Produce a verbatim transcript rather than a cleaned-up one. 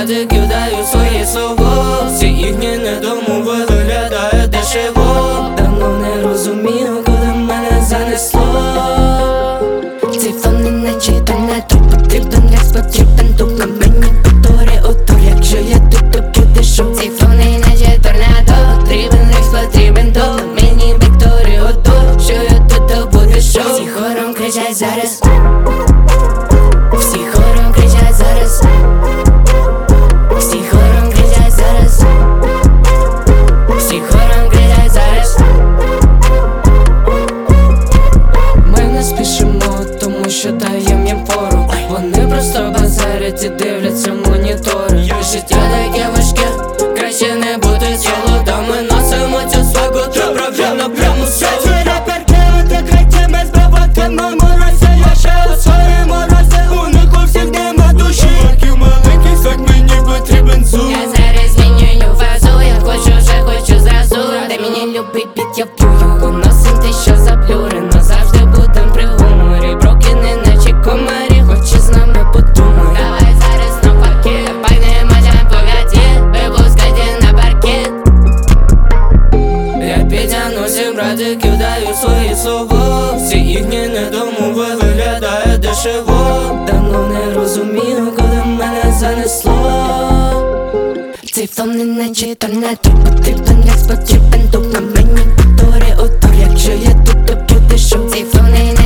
зради кидаю свої слова. Всі їхні недомови виглядає дешево. Давно не розумію, куди мене занесло. Цей фон не наче то не то потрібен, як потрібен тут на мені повторі отур. Якщо я тут, то буде шум. Цей фон не наче торнадо, потрібен, як потрібен тут на мені Вікторі отур. Що я тут, то буде шум. Всі хором кричать зараз. Всі хором кричать зараз. Всі хором кричать зараз. Всі хором кричать зараз. Ми не спішимо, тому що даєм їм фору. Вони просто базарять і дивляться монітори. Життя таке важке, краще не бути соло. Та ми носимо цю свагу, то проблемно прямо соло. Це раперки, одекреті, ми збиватимо морози. Я ще у своєму розі, у них у всіх нема душі. Такий маленький сак, мені потрібен зум. Я зараз змінюю фазу, я хочу, вже хочу зразу. Дай мені любить біт, я вб'ю його. Носим те, що заблюрено, завжди будем при гуморі. Броки не наче комарі, хоче з нами подумай. Давай зараз навпаки, пахнемо жам погаті, випускайте на паркет. Я підтягнуся, брати, кидаю свої слова. Всі їхні недомови виглядає дешево. Давно не розумію, куди мене занесло. Цей фон не наче торнадо, потрібен, як потрібен тут на мені повторі отур. Якщо я тут, то буде шум. Цей фон не